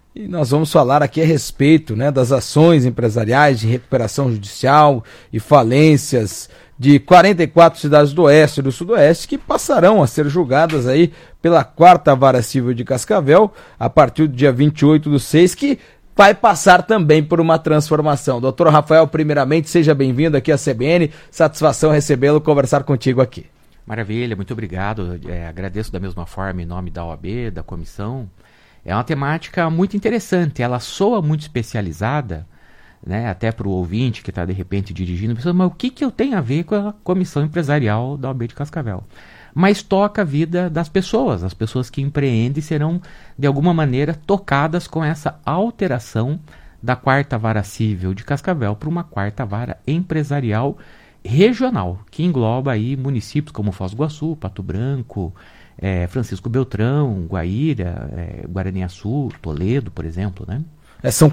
E nós vamos falar aqui a respeito, né, das ações empresariais de recuperação judicial e falências de 44 cidades do Oeste e do Sudoeste que passarão a ser julgadas aí pela 4ª Vara Civil de Cascavel a partir do dia 28/6, que vai passar também por uma transformação. Doutor Rafael, primeiramente, seja bem-vindo aqui à CBN, satisfação recebê-lo, conversar contigo aqui. Maravilha, muito obrigado, agradeço da mesma forma em nome da OAB, da comissão. É uma temática muito interessante, ela soa muito especializada, né, até para o ouvinte que está de repente dirigindo, pensando, mas o que eu tenho a ver com a comissão empresarial da OAB de Cascavel? Mas toca a vida das pessoas, as pessoas que empreendem serão de alguma maneira tocadas com essa alteração da 4ª Vara Civil de Cascavel para uma 4ª Vara Empresarial Regional, que engloba aí municípios como Foz do Iguaçu, Pato Branco, Francisco Beltrão, Guaíra, Guaraniaçu, Toledo, por exemplo, né? São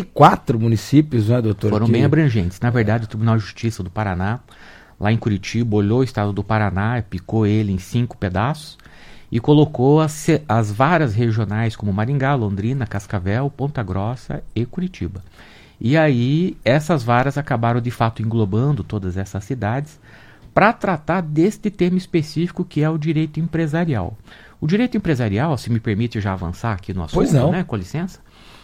44 municípios, né, doutor? Foram bem abrangentes. Na verdade, o Tribunal de Justiça do Paraná, lá em Curitiba, olhou o estado do Paraná, picou ele em 5 pedaços e colocou as varas regionais como Maringá, Londrina, Cascavel, Ponta Grossa e Curitiba. E aí, essas varas acabaram de fato englobando todas essas cidades para tratar deste tema específico que é o direito empresarial. O direito empresarial, se me permite já avançar aqui no assunto, pois não, né, com licença.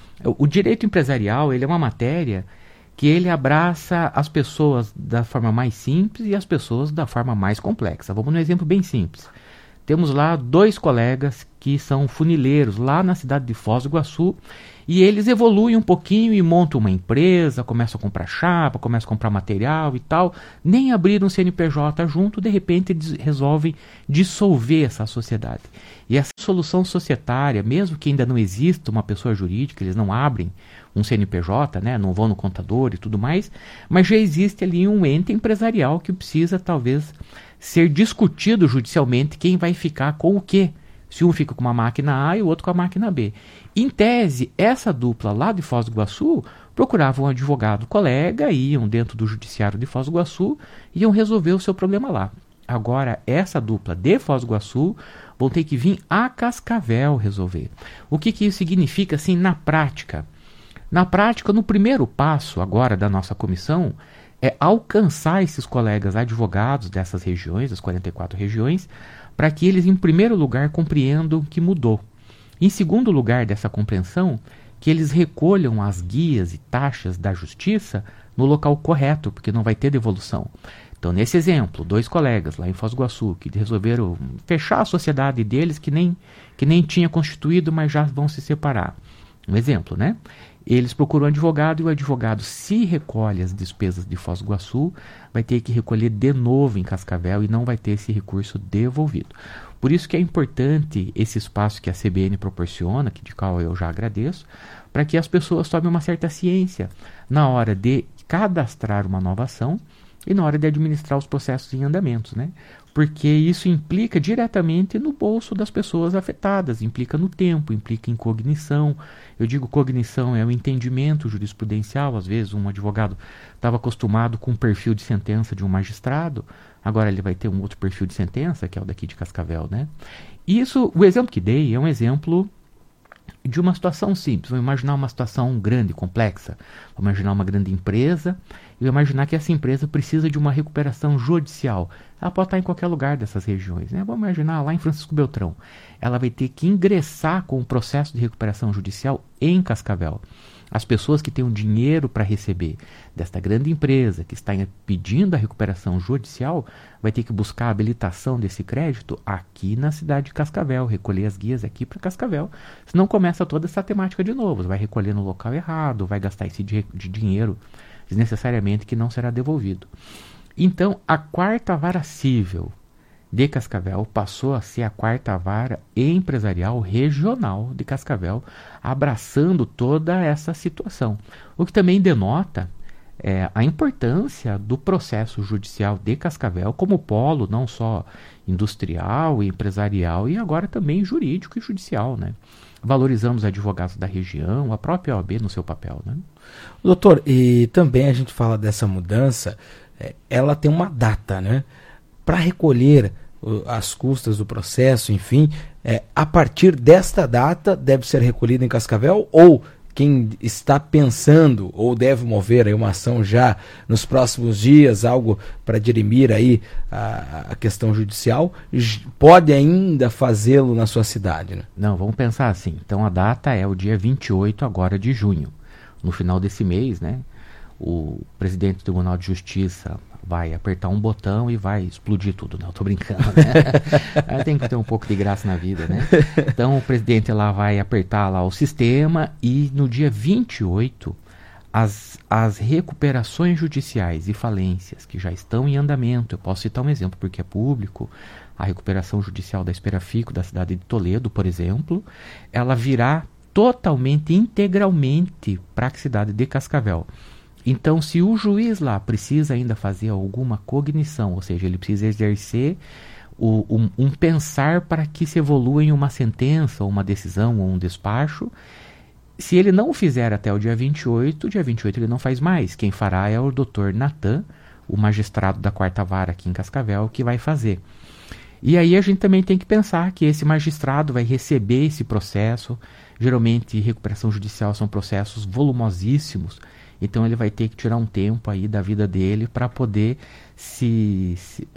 O direito empresarial, ele é uma matéria que ele abraça as pessoas da forma mais simples e as pessoas da forma mais complexa. Vamos num exemplo bem simples. Temos lá 2 colegas que são funileiros lá na cidade de Foz do Iguaçu e eles evoluem um pouquinho e montam uma empresa, começam a comprar chapa, começam a comprar material e tal, nem abriram um CNPJ junto, de repente eles resolvem dissolver essa sociedade. E essa solução societária, mesmo que ainda não exista uma pessoa jurídica, eles não abrem um CNPJ, né, não vão no contador e tudo mais, mas já existe ali um ente empresarial que precisa talvez ser discutido judicialmente quem vai ficar com o quê. Se um fica com uma máquina A e o outro com a máquina B. Em tese, essa dupla lá de Foz do Iguaçu procuravam um advogado colega, iam dentro do judiciário de Foz do Iguaçu e iam resolver o seu problema lá. Agora, essa dupla de Foz do Iguaçu vão ter que vir a Cascavel resolver. O que isso significa assim na prática? Na prática, no primeiro passo agora da nossa comissão, é alcançar esses colegas advogados dessas regiões, das 44 regiões, para que eles, em primeiro lugar, compreendam que mudou. Em segundo lugar dessa compreensão, que eles recolham as guias e taxas da justiça no local correto, porque não vai ter devolução. Então, nesse exemplo, 2 colegas lá em Foz do Iguaçu que resolveram fechar a sociedade deles que nem tinha constituído, mas já vão se separar. Um exemplo, né? Eles procuram um advogado e o advogado, se recolhe as despesas de Foz do Iguaçu, vai ter que recolher de novo em Cascavel e não vai ter esse recurso devolvido. Por isso que é importante esse espaço que a CBN proporciona, de qual eu já agradeço, para que as pessoas tomem uma certa ciência na hora de cadastrar uma nova ação e na hora de administrar os processos em andamentos, né? Porque isso implica diretamente no bolso das pessoas afetadas, implica no tempo, implica em cognição. Eu digo cognição, é o entendimento jurisprudencial. Às vezes um advogado estava acostumado com o perfil de sentença de um magistrado, agora ele vai ter um outro perfil de sentença, que é o daqui de Cascavel, né? Isso, o exemplo que dei é um exemplo de uma situação simples. Vamos imaginar uma situação grande, complexa. Vamos imaginar uma grande empresa e vamos imaginar que essa empresa precisa de uma recuperação judicial. Ela pode estar em qualquer lugar dessas regiões, né? Vamos imaginar lá em Francisco Beltrão. Ela vai ter que ingressar com o processo de recuperação judicial em Cascavel. As pessoas que têm o dinheiro para receber desta grande empresa que está pedindo a recuperação judicial vai ter que buscar a habilitação desse crédito aqui na cidade de Cascavel, recolher as guias aqui para Cascavel. Senão começa toda essa temática de novo. Você vai recolher no local errado, vai gastar esse de dinheiro desnecessariamente que não será devolvido. Então, a 4ª Vara Civil de Cascavel passou a ser a 4ª Vara Empresarial Regional de Cascavel, abraçando toda essa situação. O que também denota a importância do processo judicial de Cascavel como polo não só industrial e empresarial, e agora também jurídico e judicial, né? Valorizando os advogados da região, a própria OAB no seu papel, né? Doutor, e também a gente fala dessa mudança, ela tem uma data, né? Para recolher as custas do processo, enfim, a partir desta data deve ser recolhido em Cascavel, ou quem está pensando ou deve mover aí uma ação já nos próximos dias, algo para dirimir aí a questão judicial, pode ainda fazê-lo na sua cidade, né? Não, vamos pensar assim. Então a data é o dia 28 agora de junho. No final desse mês, né, o presidente do Tribunal de Justiça vai apertar um botão e vai explodir tudo. Não, tô brincando, né? Tem que ter um pouco de graça na vida, né? Então o presidente lá vai apertar lá o sistema e no dia 28 as recuperações judiciais e falências que já estão em andamento, eu posso citar um exemplo porque é público, a recuperação judicial da Esperafico da cidade de Toledo, por exemplo, ela virá totalmente, integralmente para a cidade de Cascavel. Então, se o juiz lá precisa ainda fazer alguma cognição, ou seja, ele precisa exercer um pensar para que se evolua em uma sentença, ou uma decisão, ou um despacho, se ele não o fizer até o dia 28 ele não faz mais. Quem fará é o Dr. Natan, o magistrado da 4ª Vara aqui em Cascavel, que vai fazer. E aí a gente também tem que pensar que esse magistrado vai receber esse processo. Geralmente, recuperação judicial são processos volumosíssimos, então ele vai ter que tirar um tempo aí da vida dele para poder se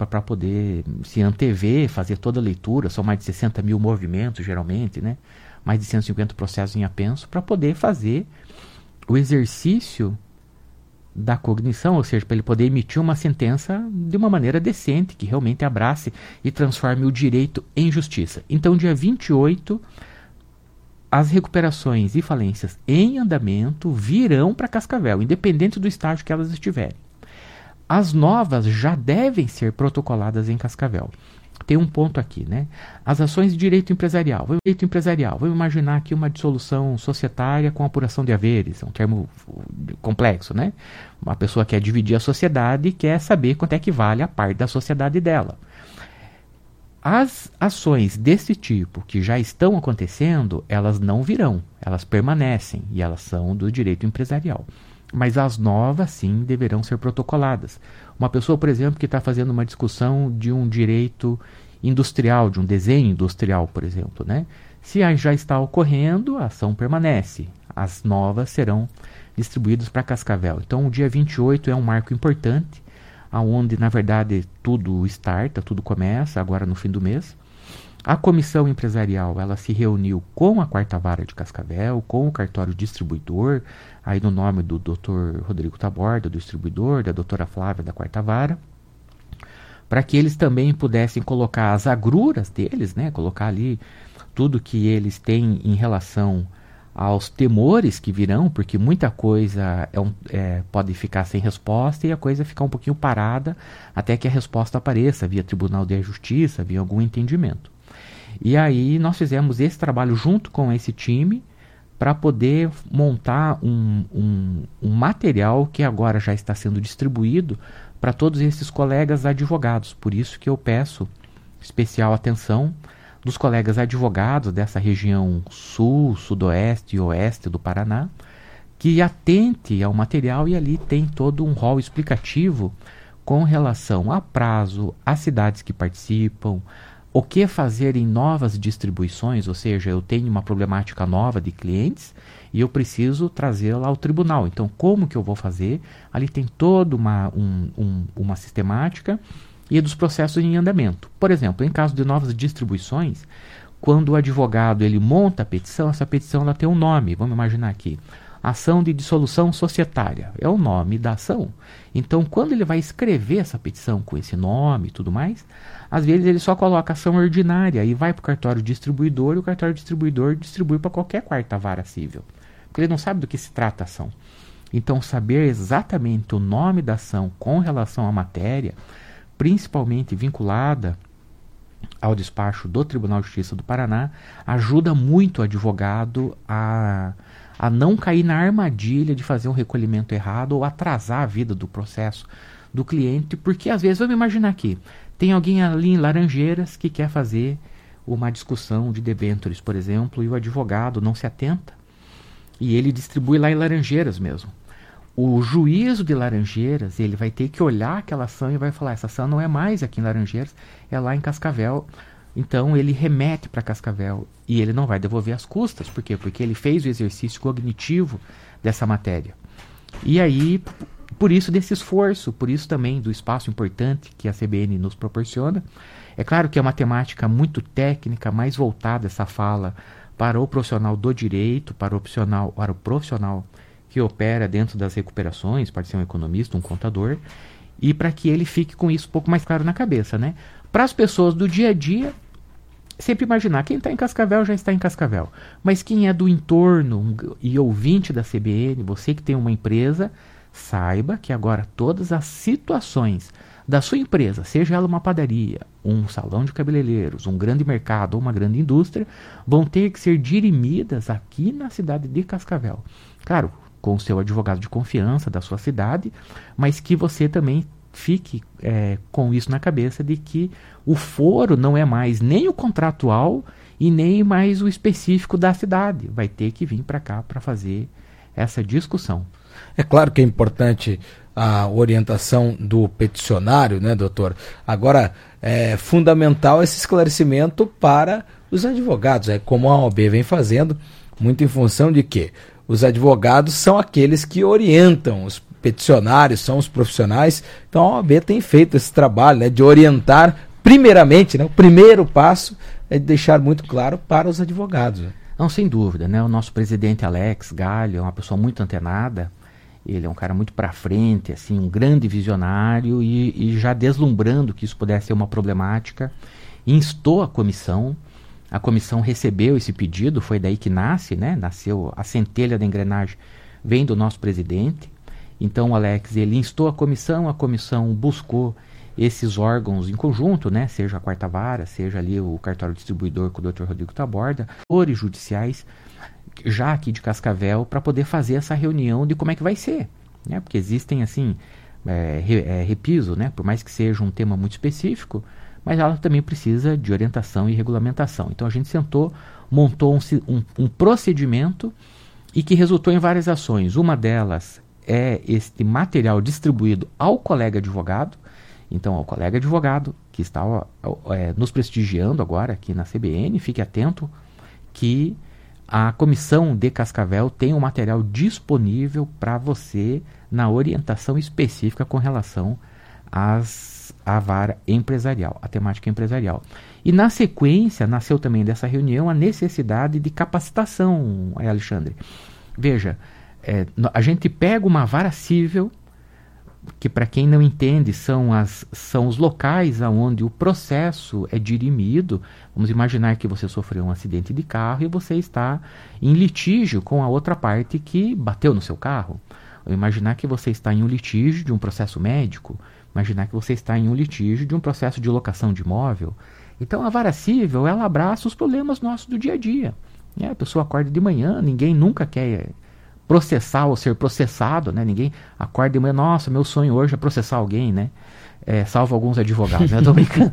antever, fazer toda a leitura. São mais de 60 mil movimentos, geralmente, né? Mais de 150 processos em apenso, para poder fazer o exercício da cognição, ou seja, para ele poder emitir uma sentença de uma maneira decente, que realmente abrace e transforme o direito em justiça. Então, dia 28, as recuperações e falências em andamento virão para Cascavel, independente do estágio que elas estiverem. As novas já devem ser protocoladas em Cascavel. Tem um ponto aqui, né? As ações de direito empresarial. Vamos imaginar aqui uma dissolução societária com apuração de haveres. É um termo complexo, né? Uma pessoa quer dividir a sociedade e quer saber quanto é que vale a parte da sociedade dela. As ações desse tipo que já estão acontecendo, elas não virão, elas permanecem e elas são do direito empresarial. Mas as novas, sim, deverão ser protocoladas. Uma pessoa, por exemplo, que está fazendo uma discussão de um direito industrial, de um desenho industrial, por exemplo, né? Se já está ocorrendo, a ação permanece. As novas serão distribuídas para Cascavel. Então, o dia 28 é um marco importante, onde, na verdade, tudo starta, tudo começa, agora no fim do mês. A comissão empresarial, ela se reuniu com a 4ª Vara de Cascavel, com o cartório distribuidor, aí no nome do Dr. Rodrigo Taborda, do distribuidor, da doutora Flávia, da 4ª Vara, para que eles também pudessem colocar as agruras deles, né, colocar ali tudo que eles têm em relação aos temores que virão, porque muita coisa pode ficar sem resposta e a coisa ficar um pouquinho parada até que a resposta apareça via Tribunal de Justiça, via algum entendimento. E aí nós fizemos esse trabalho junto com esse time para poder montar um material que agora já está sendo distribuído para todos esses colegas advogados. Por isso que eu peço especial atenção dos colegas advogados dessa região sul, sudoeste e oeste do Paraná, que atente ao material, e ali tem todo um rol explicativo com relação a prazo, às cidades que participam, o que fazer em novas distribuições, ou seja, eu tenho uma problemática nova de clientes e eu preciso trazê-la ao tribunal. Então, como que eu vou fazer? Ali tem toda uma sistemática e dos processos em andamento. Por exemplo, em caso de novas distribuições, quando o advogado ele monta a petição, essa petição ela tem um nome, vamos imaginar aqui. Ação de dissolução societária, é o nome da ação. Então, quando ele vai escrever essa petição com esse nome e tudo mais, às vezes ele só coloca ação ordinária e vai para o cartório distribuidor, e o cartório distribuidor distribui para qualquer 4ª Vara civil, porque ele não sabe do que se trata a ação. Então, saber exatamente o nome da ação com relação à matéria, principalmente vinculada ao despacho do Tribunal de Justiça do Paraná, ajuda muito o advogado a não cair na armadilha de fazer um recolhimento errado ou atrasar a vida do processo do cliente, porque às vezes, vamos imaginar aqui, tem alguém ali em Laranjeiras que quer fazer uma discussão de debêntures, por exemplo, e o advogado não se atenta, e ele distribui lá em Laranjeiras mesmo. o juízo de Laranjeiras, ele vai ter que olhar aquela ação e vai falar, essa ação não é mais aqui em Laranjeiras, é lá em Cascavel. Então ele remete para Cascavel e ele não vai devolver as custas. Por quê? Porque ele fez o exercício cognitivo dessa matéria. E aí, por isso desse esforço, por isso também do espaço importante que a CBN nos proporciona. É claro que é uma temática muito técnica, mais voltada essa fala para o profissional do direito, para o profissional que opera dentro das recuperações, pode ser um economista, um contador, e para que ele fique com isso um pouco mais claro na cabeça, né? Para as pessoas do dia a dia, sempre imaginar, quem está em Cascavel já está em Cascavel, mas quem é do entorno e ouvinte da CBN, você que tem uma empresa, saiba que agora todas as situações da sua empresa, seja ela uma padaria, um salão de cabeleireiros, um grande mercado ou uma grande indústria, vão ter que ser dirimidas aqui na cidade de Cascavel. Claro, com o seu advogado de confiança da sua cidade, mas que você também fique com isso na cabeça de que o foro não é mais nem o contratual e nem mais o específico da cidade. Vai ter que vir para cá para fazer essa discussão. É claro que é importante a orientação do peticionário, né, doutor? Agora, é fundamental esse esclarecimento para os advogados, como a OAB vem fazendo, muito em função de que os advogados são aqueles que orientam os peticionários, são os profissionais. Então a OAB tem feito esse trabalho, né, de orientar, primeiramente, né, o primeiro passo é de deixar muito claro para os advogados. Não, sem dúvida, né? O nosso presidente Alex Galho é uma pessoa muito antenada, ele é um cara muito para frente, assim, um grande visionário e já deslumbrando que isso pudesse ser uma problemática, instou a comissão recebeu esse pedido, foi daí que nasceu a centelha da engrenagem, vem do nosso presidente. Então o Alex, ele instou a comissão buscou esses órgãos em conjunto, né, seja a quarta vara, seja ali o cartório distribuidor com o Dr. Rodrigo Taborda, atores judiciais, já aqui de Cascavel, para poder fazer essa reunião de como é que vai ser, né, porque existem assim, repiso, né, por mais que seja um tema muito específico, mas ela também precisa de orientação e regulamentação. Então a gente montou um procedimento e que resultou em várias ações. Uma delas é este material distribuído ao colega advogado. Então, ao colega advogado que está nos prestigiando agora aqui na CBN, fique atento que a comissão de Cascavel tem um material disponível para você na orientação específica com relação à vara empresarial, a temática empresarial. E na sequência, nasceu também dessa reunião a necessidade de capacitação, Alexandre. Veja, a gente pega uma vara cível, que para quem não entende são os locais onde o processo é dirimido. Vamos imaginar que você sofreu um acidente de carro e você está em litígio com a outra parte que bateu no seu carro. Ou imaginar que você está em um litígio de um processo médico. Imaginar que você está em um litígio de um processo de locação de imóvel. Então a vara cível, ela abraça os problemas nossos do dia a dia. A pessoa acorda de manhã, ninguém nunca quer processar ou ser processado, né? Ninguém acorda de manhã, nossa, meu sonho hoje é processar alguém, né? Salvo alguns advogados, né? Eu tô brincando.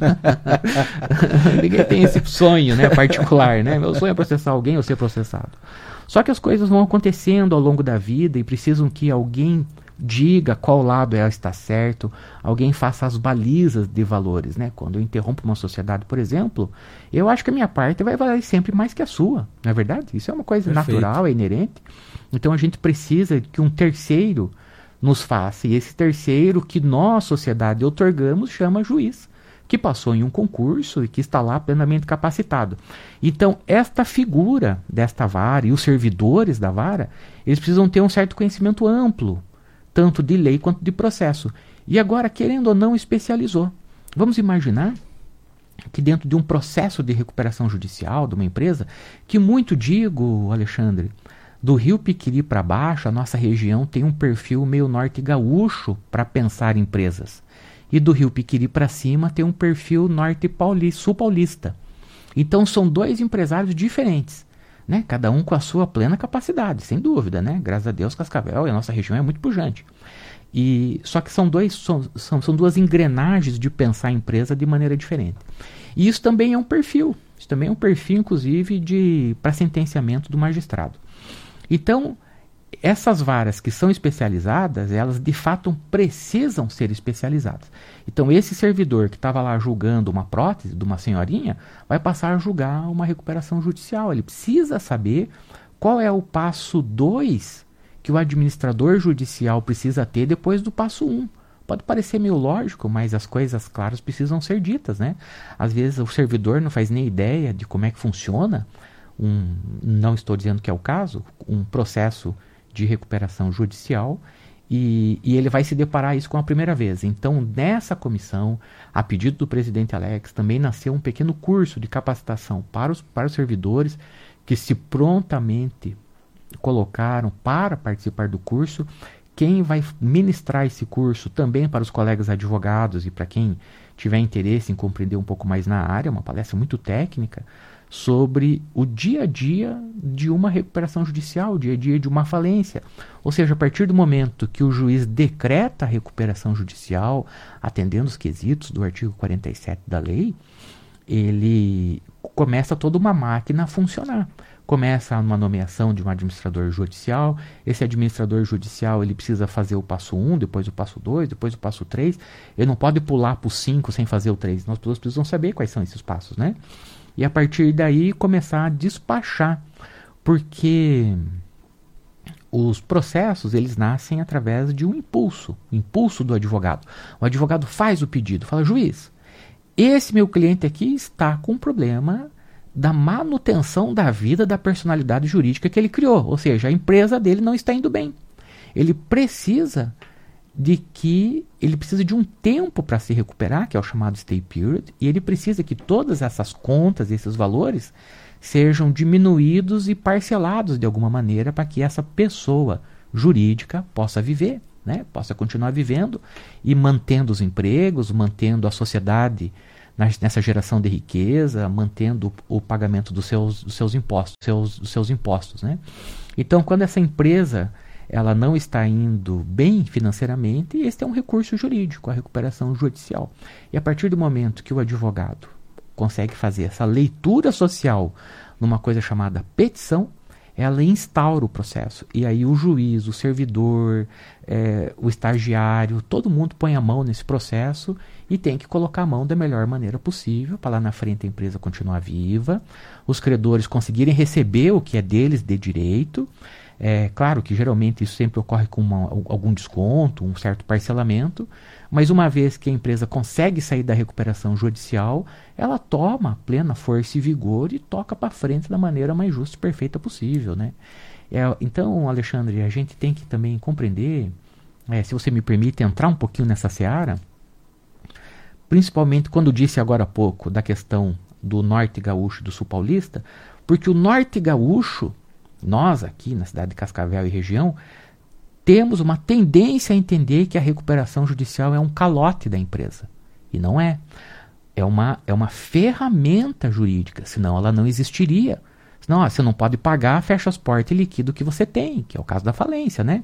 Ninguém tem esse sonho, né, particular, né? Meu sonho é processar alguém ou ser processado. Só que as coisas vão acontecendo ao longo da vida e precisam que alguém diga qual lado está certo, alguém faça as balizas de valores, né? Quando eu interrompo uma sociedade, por exemplo, eu acho que a minha parte vai valer sempre mais que a sua, não é verdade? Isso é uma coisa natural, é inerente. Então a gente precisa que um terceiro nos faça, e esse terceiro que nós, sociedade, otorgamos, chama juiz, que passou em um concurso e que está lá plenamente capacitado. Então, esta figura desta vara e os servidores da vara, eles precisam ter um certo conhecimento amplo, tanto de lei quanto de processo. E agora, querendo ou não, especializou. Vamos imaginar que dentro de um processo de recuperação judicial de uma empresa, que muito digo, Alexandre, do Rio Piquiri para baixo, a nossa região tem um perfil meio norte gaúcho para pensar empresas. E do Rio Piquiri para cima tem um perfil norte paulista, sul paulista. Então são dois empresários diferentes, né? Cada um com a sua plena capacidade, sem dúvida, né? Graças a Deus, Cascavel e a nossa região é muito pujante. Só que são duas engrenagens de pensar a empresa de maneira diferente. E isso também é um perfil. Isso também é um perfil, inclusive, para sentenciamento do magistrado. Então, essas varas que são especializadas, elas de fato precisam ser especializadas. Então esse servidor que estava lá julgando uma prótese de uma senhorinha, vai passar a julgar uma recuperação judicial. Ele precisa saber qual é o passo 2 que o administrador judicial precisa ter depois do passo 1. Pode parecer meio lógico, mas as coisas claras precisam ser ditas, né? Às vezes o servidor não faz nem ideia de como é que funciona, não estou dizendo que é o caso, um processo de recuperação judicial, e ele vai se deparar isso com a primeira vez. Então, nessa comissão, a pedido do presidente Alex, também nasceu um pequeno curso de capacitação para os servidores que se prontamente colocaram para participar do curso. Quem vai ministrar esse curso também para os colegas advogados e para quem tiver interesse em compreender um pouco mais na área, uma palestra muito técnica sobre o dia a dia de uma recuperação judicial, o dia a dia de uma falência. Ou seja, a partir do momento que o juiz decreta a recuperação judicial, atendendo os quesitos do artigo 47 da lei, ele começa toda uma máquina a funcionar. Começa uma nomeação de um administrador judicial. Esse administrador judicial ele precisa fazer o passo 1, depois o passo 2, depois o passo 3. Ele não pode pular para o 5 sem fazer o 3. Nós pessoas precisam saber quais são esses passos, né? E a partir daí começar a despachar. Porque os processos eles nascem através de um impulso. O impulso do advogado. O advogado faz o pedido. Fala, juiz, esse meu cliente aqui está com um problema da manutenção da vida da personalidade jurídica que ele criou. Ou seja, a empresa dele não está indo bem. Ele precisa de um tempo para se recuperar, que é o chamado stay period, e ele precisa que todas essas contas, esses valores, sejam diminuídos e parcelados de alguma maneira para que essa pessoa jurídica possa viver, né? Possa continuar vivendo e mantendo os empregos, mantendo a sociedade nessa geração de riqueza, mantendo o pagamento dos seus impostos, né? Então, quando essa empresa ela não está indo bem financeiramente, este é um recurso jurídico, a recuperação judicial. E a partir do momento que o advogado consegue fazer essa leitura social numa coisa chamada petição, ela instaura o processo. E aí o juiz, o servidor, o estagiário, todo mundo põe a mão nesse processo e tem que colocar a mão da melhor maneira possível para lá na frente a empresa continuar viva, os credores conseguirem receber o que é deles de direito. Claro que geralmente isso sempre ocorre com algum desconto, um certo parcelamento, mas uma vez que a empresa consegue sair da recuperação judicial, ela toma plena força e vigor e toca para frente da maneira mais justa e perfeita possível, né? Então, Alexandre, a gente tem que também compreender, se você me permite entrar um pouquinho nessa seara, principalmente quando disse agora há pouco da questão do norte gaúcho e do sul paulista, porque o norte gaúcho, nós aqui na cidade de Cascavel e região, temos uma tendência a entender que a recuperação judicial é um calote da empresa. E não é. É uma ferramenta jurídica, senão ela não existiria. Senão, você não pode pagar, fecha as portas e liquida o que você tem, que é o caso da falência, né?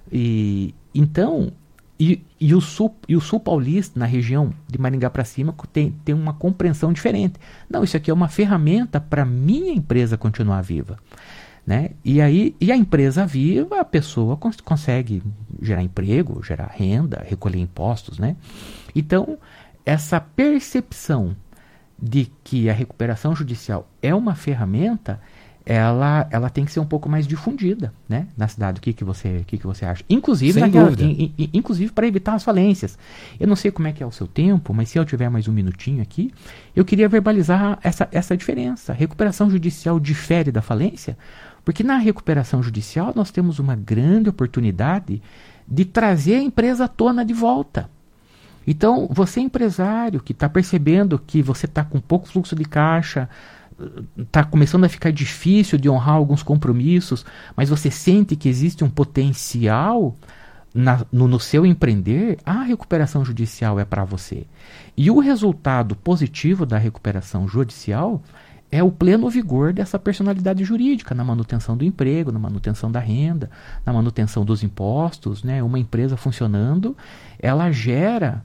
Então, o sul paulista, na região de Maringá para cima, tem uma compreensão diferente. Não, isso aqui é uma ferramenta para minha empresa continuar viva. Né? E a empresa viva, a pessoa consegue gerar emprego, gerar renda, recolher impostos, né? Então, essa percepção de que a recuperação judicial é uma ferramenta, ela tem que ser um pouco mais difundida, né? Na cidade. O que você acha? Inclusive para evitar as falências. Eu não sei como é que é o seu tempo, mas se eu tiver mais um minutinho aqui, eu queria verbalizar essa diferença. A recuperação judicial difere da falência, porque na recuperação judicial nós temos uma grande oportunidade de trazer a empresa à tona de volta. Então, você empresário que está percebendo que você está com pouco fluxo de caixa, está começando a ficar difícil de honrar alguns compromissos, mas você sente que existe um potencial no seu empreender, a recuperação judicial é para você. E o resultado positivo da recuperação judicial é o pleno vigor dessa personalidade jurídica na manutenção do emprego, na manutenção da renda, na manutenção dos impostos, né? Uma empresa funcionando, ela gera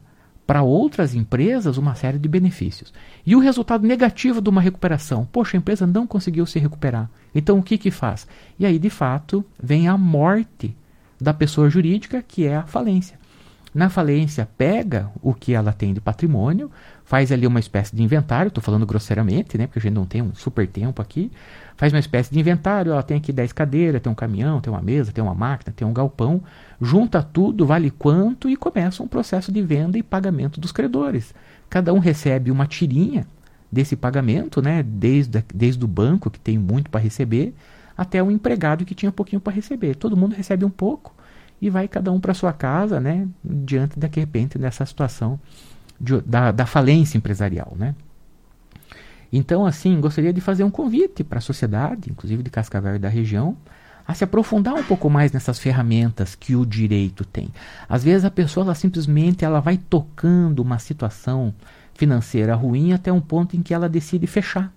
para outras empresas uma série de benefícios. E o resultado negativo de uma recuperação? Poxa, a empresa não conseguiu se recuperar. Então o que faz? E aí, de fato, vem a morte da pessoa jurídica, que é a falência. Na falência, pega o que ela tem de patrimônio, faz ali uma espécie de inventário, estou falando grosseiramente, né, porque a gente não tem um super tempo aqui, faz uma espécie de inventário, ela tem aqui 10 cadeiras, tem um caminhão, tem uma mesa, tem uma máquina, tem um galpão, junta tudo, vale quanto, e começa um processo de venda e pagamento dos credores. Cada um recebe uma tirinha desse pagamento, né, desde o banco, que tem muito para receber, até o empregado que tinha pouquinho para receber. Todo mundo recebe um pouco e vai cada um para sua casa, né, diante, de repente, dessa situação da falência empresarial, né. Então, assim, gostaria de fazer um convite para a sociedade, inclusive de Cascavel e da região, a se aprofundar um pouco mais nessas ferramentas que o direito tem. Às vezes a pessoa ela vai tocando uma situação financeira ruim até um ponto em que ela decide fechar.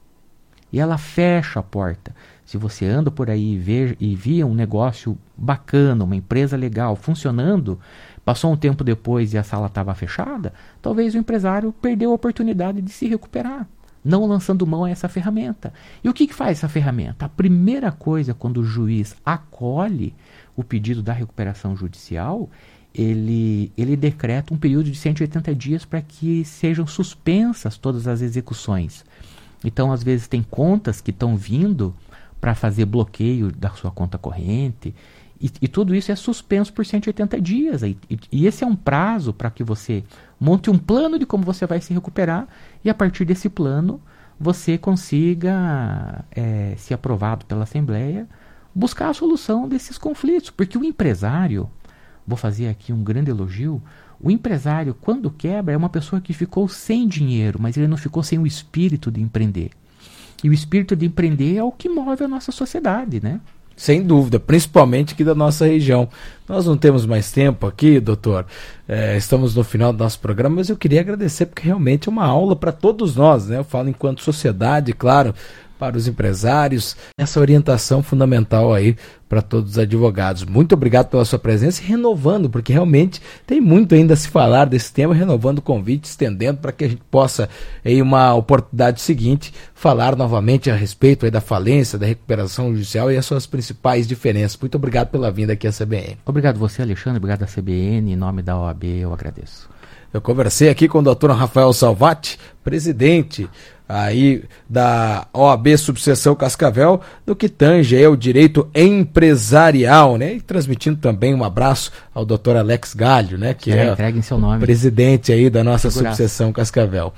E ela fecha a porta. Se você anda por aí e via um negócio bacana, uma empresa legal, funcionando, passou um tempo depois e a sala estava fechada, talvez o empresário perdeu a oportunidade de se recuperar, não lançando mão a essa ferramenta. E o que faz essa ferramenta? A primeira coisa, quando o juiz acolhe o pedido da recuperação judicial, ele decreta um período de 180 dias para que sejam suspensas todas as execuções. Então, às vezes, tem contas que estão vindo para fazer bloqueio da sua conta corrente, e tudo isso é suspenso por 180 dias. E esse é um prazo para que você monte um plano de como você vai se recuperar, e a partir desse plano você consiga, se aprovado pela Assembleia, buscar a solução desses conflitos. Porque o empresário, vou fazer aqui um grande elogio, o empresário, quando quebra, é uma pessoa que ficou sem dinheiro, mas ele não ficou sem o espírito de empreender. E o espírito de empreender é o que move a nossa sociedade, né? Sem dúvida, principalmente aqui da nossa região. Nós não temos mais tempo aqui, doutor. Estamos no final do nosso programa, mas eu queria agradecer, porque realmente é uma aula para todos nós, né? Eu falo enquanto sociedade, claro, para os empresários, essa orientação fundamental aí para todos os advogados. Muito obrigado pela sua presença e renovando, porque realmente tem muito ainda a se falar desse tema, renovando o convite, estendendo para que a gente possa, em uma oportunidade seguinte, falar novamente a respeito aí da falência, da recuperação judicial e as suas principais diferenças. Muito obrigado pela vinda aqui à CBN. Obrigado você, Alexandre, obrigado à CBN, em nome da OAB eu agradeço. Eu conversei aqui com o Dr. Rafael Salvati, presidente aí da OAB Subseção Cascavel, no que tange aí o direito empresarial, né? E transmitindo também um abraço ao Dr. Alex Galho, né? Que é entregue em seu nome, presidente aí da nossa Subseção Cascavel.